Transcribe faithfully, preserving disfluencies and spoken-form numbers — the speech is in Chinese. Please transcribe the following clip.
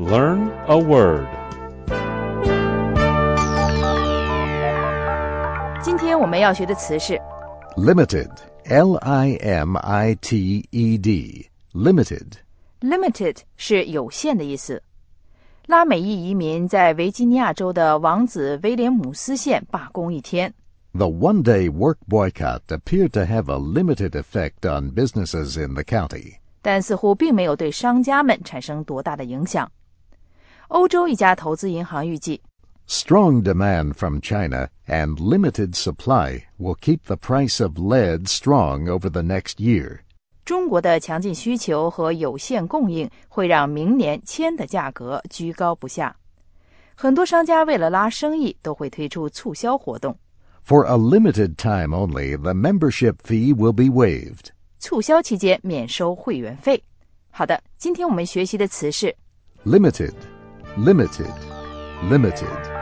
Learn a word. 今天我们要学的词是 Limited, L I M I T E D, limited. Limited 是有限的意思。拉美裔移民在维吉尼亚州的王子威廉姆斯县罢工一天。 The one-day work boycott appeared to have a limited effect on businesses in the county. 但似乎并没有对商家们产生多大的影响。欧洲一家投资银行预计 Strong demand from China and limited supply will keep the price of lead strong over the next year. 中国的强劲需求和有限供应会让明年铅的价格居高不下。很多商家为了拉生意都会推出促销活动。 For a limited time only, the membership fee will be waived. 促销期间免收会员费。好的，今天我们学习的词是 Limited, limited, limited.